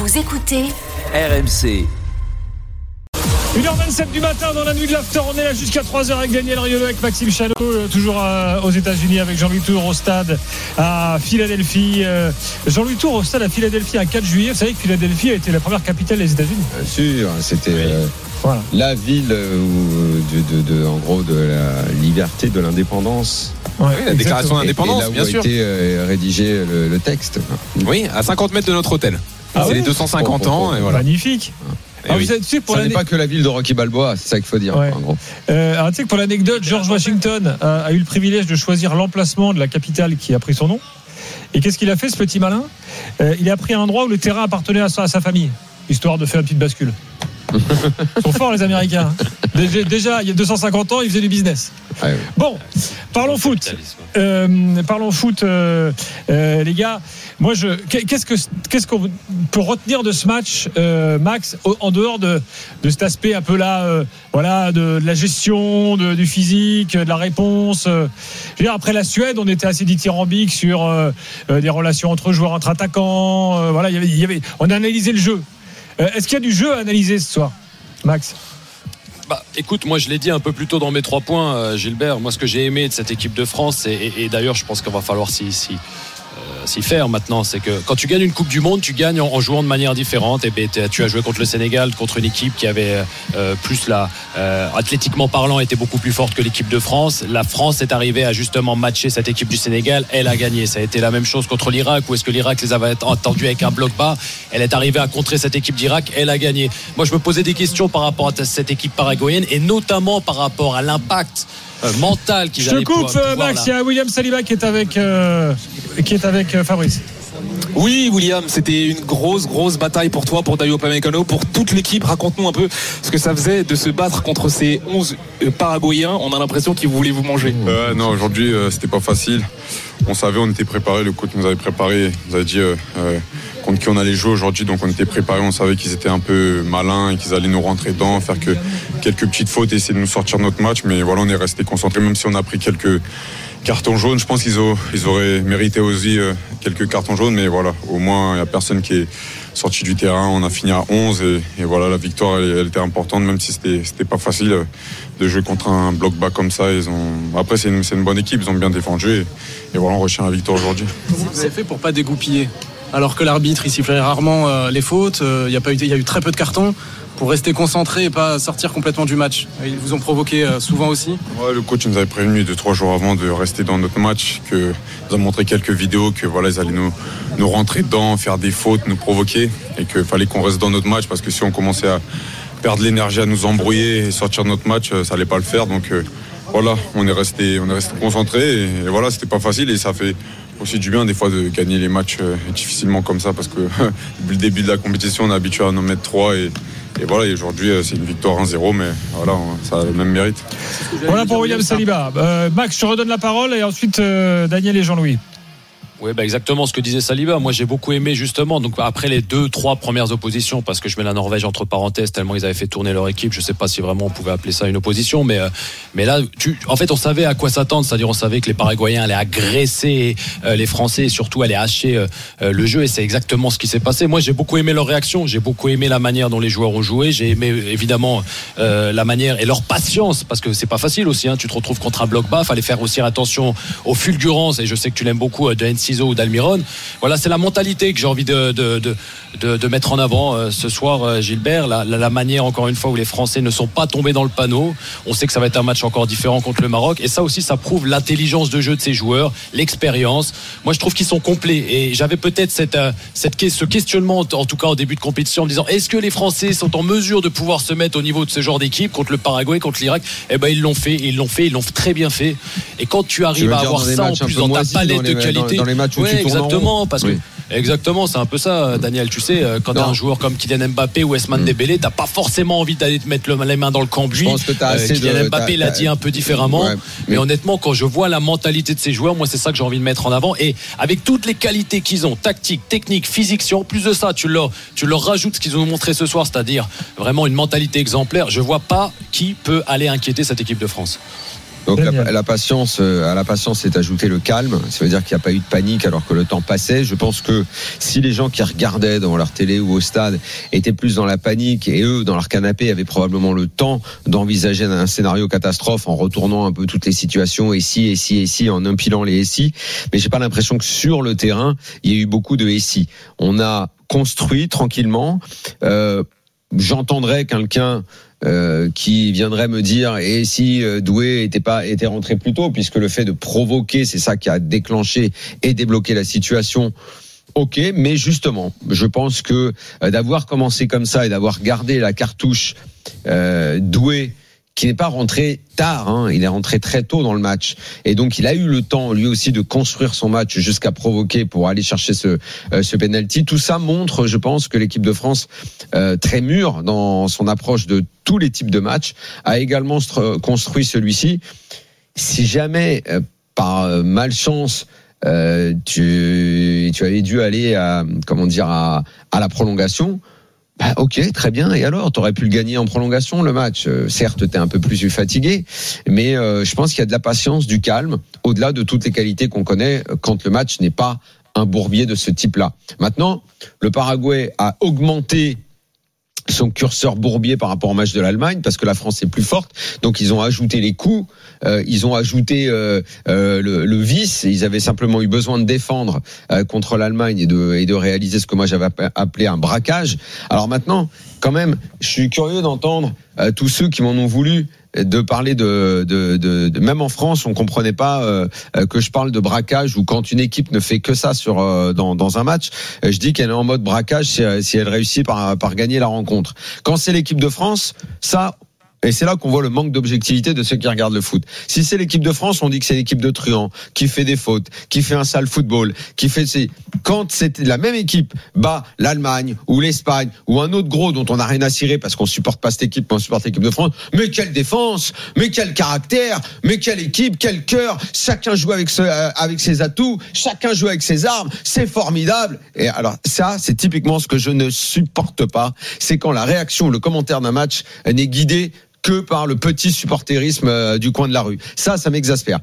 Vous écoutez RMC. 1h27 du matin dans la nuit de l'after, on est là jusqu'à 3h avec Daniel Riolo, avec Maxime Chanot, toujours aux États-Unis avec Jean-Louis Tour au stade à Philadelphie. Jean-Louis Tour au stade à Philadelphie un 4 juillet. Vous savez que Philadelphie a été la première capitale des États-Unis. Bien sûr, c'était voilà. La ville en gros de la liberté, de l'indépendance. Ouais, oui, la déclaration d'indépendance, et là où bien sûr. a été rédigé le texte. Oui, à 50 mètres de notre hôtel. Ah c'est oui, les 250 ans. Et voilà. Magnifique. Alors, oui. vous savez, tu sais, pour Ça n'est pas que la ville de Rocky Balboa, c'est ça qu'il faut dire. Ouais. En gros. Alors, tu sais que pour l'anecdote, George Washington a eu le privilège de choisir l'emplacement de la capitale qui a pris son nom. Et qu'est-ce qu'il a fait, ce petit malin ? Il a pris un endroit où le terrain appartenait à sa famille, histoire de faire une petite bascule. Ils sont forts, les Américains. Déjà, il y a 250 ans, ils faisaient du business. Ouais, ouais. Bon, parlons foot. Les gars. Moi, qu'est-ce qu'on peut retenir de ce match, Max, en dehors de cet aspect un peu là, de la gestion, du physique, de la réponse. Je veux dire, après la Suède, on était assez dithyrambique sur des relations entre joueurs, entre attaquants. On a analysé le jeu. Est-ce qu'il y a du jeu à analyser ce soir, Max ? Écoute, moi je l'ai dit un peu plus tôt dans mes 3 points, Gilbert. Moi, ce que j'ai aimé de cette équipe de France, et d'ailleurs, je pense qu'il va falloir s'y faire maintenant, c'est que quand tu gagnes une Coupe du Monde, tu gagnes en jouant de manière différente. Et tu as joué contre le Sénégal, contre une équipe qui avait athlétiquement parlant, était beaucoup plus forte que l'équipe de France. La France est arrivée à justement matcher cette équipe du Sénégal. Elle a gagné. Ça a été la même chose contre l'Irak, où est-ce que l'Irak les avait attendus avec un bloc bas. Elle est arrivée à contrer cette équipe d'Irak. Elle a gagné. Moi, je me posais des questions par rapport à cette équipe paraguayenne, et notamment par rapport à l'impact mental qu'ils allaient pouvoir. Je te coupe, Max. Il y a William Saliba qui est avec Fabrice. Oui, William, c'était une grosse bataille pour toi, pour Dayo Upamecano, pour toute l'équipe. Raconte-nous un peu ce que ça faisait de se battre contre ces 11 Paraguayens. On a l'impression qu'ils voulaient vous manger. Non, aujourd'hui, c'était pas facile. On savait, on était préparés. Le coach nous avait préparé. Il nous avait dit contre qui on allait jouer aujourd'hui. Donc on était préparés. On savait qu'ils étaient un peu malins et qu'ils allaient nous rentrer dedans, faire que quelques petites fautes et essayer de nous sortir de notre match. Mais voilà, on est resté concentrés, même si on a pris quelques cartons jaunes. Je pense qu'ils auraient mérité aussi quelques cartons jaunes. Mais voilà, au moins, il n'y a personne qui est sorti du terrain. On a fini à 11 et voilà, la victoire, elle était importante, même si c'était pas facile de jouer contre un bloc bas comme ça. Après, c'est une bonne équipe, ils ont bien défendu et voilà, on retient la victoire aujourd'hui. Comment vous avez fait pour pas dégoupiller ? Alors que l'arbitre, il sifflait rarement les fautes, il y a eu très peu de cartons, pour rester concentré et pas sortir complètement du match. Ils vous ont provoqué souvent aussi ? Ouais, le coach nous avait prévenu 2-3 jours avant de rester dans notre match, que nous a montré quelques vidéos, que voilà, ils allaient nous rentrer dedans, faire des fautes, nous provoquer, et qu'il fallait qu'on reste dans notre match, parce que si on commençait à perdre l'énergie, à nous embrouiller et sortir de notre match, ça allait pas le faire. Donc voilà, on est resté concentré et voilà, c'était pas facile, et ça fait aussi du bien des fois de gagner les matchs difficilement comme ça, parce que depuis le début de la compétition, on est habitué à en mettre 3 et voilà, et aujourd'hui c'est une victoire 1-0, mais voilà, ça a le même mérite. Voilà pour William Saliba. Max, je te redonne la parole, et ensuite Daniel et Jean-Louis. Oui, exactement ce que disait Saliba. Moi, j'ai beaucoup aimé justement. Donc après les 2-3 premières oppositions, parce que je mets la Norvège entre parenthèses tellement ils avaient fait tourner leur équipe. Je sais pas si vraiment on pouvait appeler ça une opposition, mais là, en fait, on savait à quoi s'attendre. C'est-à-dire, on savait que les Paraguayens allaient agresser les Français et surtout allaient hacher le jeu. Et c'est exactement ce qui s'est passé. Moi, j'ai beaucoup aimé leur réaction. J'ai beaucoup aimé la manière dont les joueurs ont joué. J'ai aimé évidemment la manière et leur patience, parce que c'est pas facile aussi. Tu te retrouves contre un bloc bas. Fallait faire aussi attention aux fulgurances. Et je sais que tu l'aimes beaucoup de NC ou d'Almiron. Voilà, c'est la mentalité que j'ai envie de mettre en avant ce soir, Gilbert. La manière, encore une fois, où les Français ne sont pas tombés dans le panneau. On sait que ça va être un match encore différent contre le Maroc, et ça aussi, ça prouve l'intelligence de jeu de ces joueurs, l'expérience. Moi, je trouve qu'ils sont complets, et j'avais peut-être ce questionnement, en tout cas au début de compétition, en me disant, est-ce que les Français sont en mesure de pouvoir se mettre au niveau de ce genre d'équipe contre le Paraguay, contre l'Irak? Ils l'ont fait, ils l'ont très bien fait. Et quand tu arrives à avoir ça en plus dans ta palette de qualité, exactement, parce que exactement, c'est un peu ça, Daniel. Tu sais, quand t'as un joueur comme Kylian Mbappé ou Ousmane Dembélé, t'as pas forcément envie d'aller te mettre les mains dans le cambouis. Kylian Mbappé l'a dit un peu différemment, mais honnêtement, quand je vois la mentalité de ces joueurs, moi, c'est ça que j'ai envie de mettre en avant. Et avec toutes les qualités qu'ils ont, tactique, technique, physique, si en plus de ça, tu leur rajoutes ce qu'ils ont montré ce soir, c'est-à-dire vraiment une mentalité exemplaire, je vois pas qui peut aller inquiéter cette équipe de France. Donc la patience, à la patience est ajouté le calme. Ça veut dire qu'il n'y a pas eu de panique alors que le temps passait. Je pense que si les gens qui regardaient dans leur télé ou au stade étaient plus dans la panique et eux dans leur canapé avaient probablement le temps d'envisager un scénario catastrophe en retournant un peu toutes les situations et si en empilant les si. Mais j'ai pas l'impression que sur le terrain il y a eu beaucoup de si. On a construit tranquillement. J'entendrais quelqu'un qui viendrait me dire et si Doué était rentré plus tôt, puisque le fait de provoquer, c'est ça qui a déclenché et débloqué la situation. Ok, mais justement, je pense que d'avoir commencé comme ça et d'avoir gardé la cartouche Doué, qui n'est pas rentré tard, il est rentré très tôt dans le match, et donc il a eu le temps lui aussi de construire son match jusqu'à provoquer pour aller chercher ce penalty. Tout ça montre, je pense, que l'équipe de France, très mûre dans son approche de tous les types de matchs, a également construit celui-ci. Si jamais par malchance tu avais dû aller à la prolongation, ok, très bien. Et alors, t'aurais pu le gagner en prolongation, le match. Certes, t'es un peu plus fatigué, mais je pense qu'il y a de la patience, du calme, au-delà de toutes les qualités qu'on connaît quand le match n'est pas un bourbier de ce type-là. Maintenant, le Paraguay a augmenté son curseur bourbier par rapport au match de l'Allemagne, parce que la France est plus forte, donc ils ont ajouté les coups, ils ont ajouté le vice, ils avaient simplement eu besoin de défendre contre l'Allemagne et de réaliser ce que moi j'avais appelé un braquage. Alors maintenant, quand même, je suis curieux d'entendre tous ceux qui m'en ont voulu de parler de même en France, on comprenait pas que je parle de braquage, ou quand une équipe ne fait que ça dans un match, je dis qu'elle est en mode braquage si elle réussit par gagner la rencontre. Quand c'est l'équipe de France, ça. Et c'est là qu'on voit le manque d'objectivité de ceux qui regardent le foot. Si c'est l'équipe de France, on dit que c'est l'équipe de truands, qui fait des fautes, qui fait un sale football, quand c'est la même équipe bat l'Allemagne ou l'Espagne ou un autre gros dont on n'a rien à cirer parce qu'on supporte pas cette équipe, mais on supporte l'équipe de France. Mais quelle défense, mais quel caractère, mais quelle équipe, quel cœur. Chacun joue avec ses atouts, chacun joue avec ses armes. C'est formidable. Et alors ça, c'est typiquement ce que je ne supporte pas. C'est quand la réaction, le commentaire d'un match n'est guidé que par le petit supporterisme du coin de la rue. Ça m'exaspère.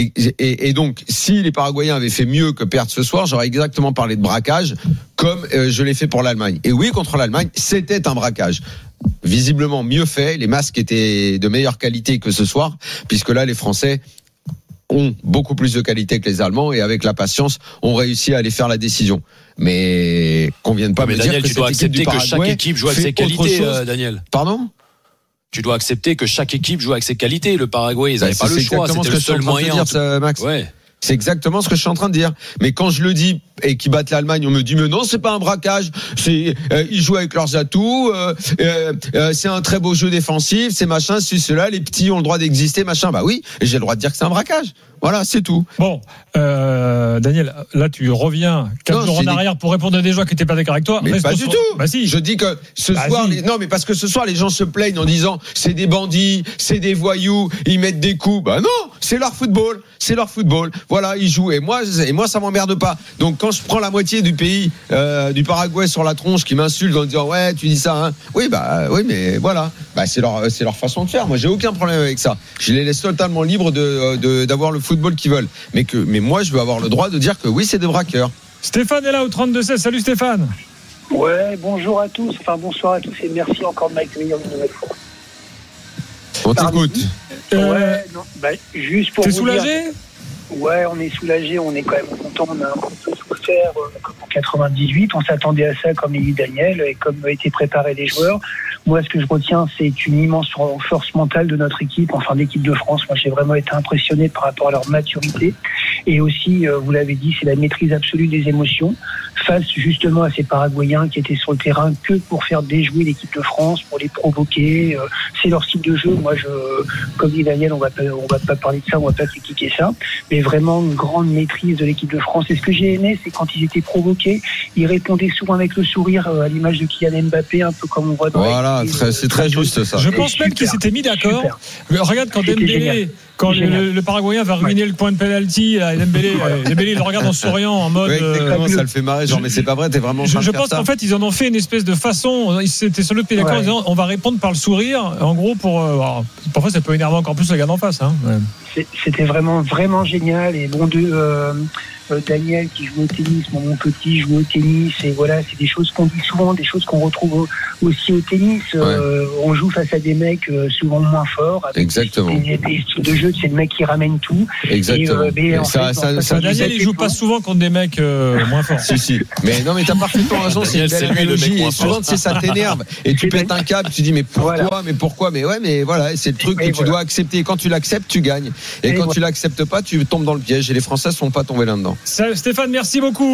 Et donc, si les Paraguayens avaient fait mieux que perdre ce soir, j'aurais exactement parlé de braquage, comme je l'ai fait pour l'Allemagne. Et oui, contre l'Allemagne, c'était un braquage. Visiblement mieux fait, les masques étaient de meilleure qualité que ce soir, puisque là, les Français ont beaucoup plus de qualité que les Allemands, et avec la patience, ont réussi à aller faire la décision. Mais qu'on vienne pas me Daniel, dire que tu dois accepter que chaque équipe joue avec ses qualités, Daniel. Pardon ? Tu dois accepter que chaque équipe joue avec ses qualités. Le Paraguay, ils n'avaient pas le choix. C'était le seul moyen. Max. Ouais. C'est exactement ce que je suis en train de dire. Mais quand je le dis et qu'ils battent l'Allemagne, on me dit mais non, c'est pas un braquage. Ils jouent avec leurs atouts. C'est un très beau jeu défensif. C'est machin, c'est cela. Les petits ont le droit d'exister, machin. Bah oui, et j'ai le droit de dire que c'est un braquage. Voilà, c'est tout. Bon, Daniel, là tu reviens 4 jours en arrière pour répondre à des gens qui n'étaient pas d'accord avec toi. Mais pas du tout. Bah si. Je dis que ce soir, non, mais parce que ce soir les gens se plaignent en disant c'est des bandits, c'est des voyous, ils mettent des coups. Bah non, c'est leur football, Voilà, ils jouent et moi ça m'emmerde pas. Donc quand je prends la moitié du pays du Paraguay sur la tronche qui m'insulte en disant ouais tu dis ça, oui mais voilà, c'est leur façon de faire. Moi j'ai aucun problème avec ça. Je les laisse totalement libres d'avoir le football qu'ils veulent. Mais moi je veux avoir le droit de dire que oui c'est des braqueurs. Stéphane est là au 32-16. Salut Stéphane. Ouais, bonjour à tous. Enfin bonsoir à tous et merci encore de m'accueillir une nouvelle fois. On t'écoute. Ouais, non, juste pour t'es vous soulagé dire. Ouais, on est soulagé, on est quand même content, on a un peu souffert comme en 98, on s'attendait à ça comme l'a dit Daniel et comme étaient préparés les joueurs. Moi, ce que je retiens, c'est une immense force mentale de notre équipe, enfin l'équipe de France. Moi, j'ai vraiment été impressionné par rapport à leur maturité et aussi, vous l'avez dit, c'est la maîtrise absolue des émotions face justement à ces Paraguayens qui étaient sur le terrain que pour faire déjouer l'équipe de France, pour les provoquer. C'est leur style de jeu. Moi, comme dit Daniel, on va pas parler de ça, on va pas critiquer ça. Mais vraiment une grande maîtrise de l'équipe de France. Et ce que j'ai aimé, c'est quand ils étaient provoqués, ils répondaient souvent avec le sourire à l'image de Kylian Mbappé, un peu comme on voit dans c'est très juste ça. Je pense même qu'ils s'étaient mis d'accord. Regarde quand Dembélé, quand le Paraguayen va ruiner le point de penalty, là, Dembélé, il le regarde en souriant en mode. Ouais, exactement, ça le fait marrer. Genre, mais c'est pas vrai, t'es vraiment en train de Je faire pense ça. qu'en fait, ils en ont fait une espèce de façon. Ils s'étaient sur le pied d'accord en disant on va répondre par le sourire. En gros, alors, parfois, ça peut énerver encore plus le gars d'en face. Hein. Ouais. C'était vraiment génial. Et bon, Daniel qui joue au tennis, mon petit joue au tennis, et voilà, c'est des choses qu'on dit souvent, des choses qu'on retrouve aussi au tennis. On joue face à des mecs souvent moins forts. Exactement. Des styles de jeu, c'est le mec qui ramène tout. Exactement. Daniel, il joue pas souvent contre des mecs moins forts. Si. Mais non, mais t'as parfaitement raison, c'est une belle analogie. Et souvent, ça t'énerve. Et tu pètes un câble, tu dis, mais pourquoi? Mais ouais, mais voilà, c'est le truc que tu dois accepter. Et quand tu l'acceptes, tu gagnes. Et quand tu l'acceptes pas, tu tombes dans le piège. Et les Français sont pas tombés là-dedans. Stéphane, merci beaucoup.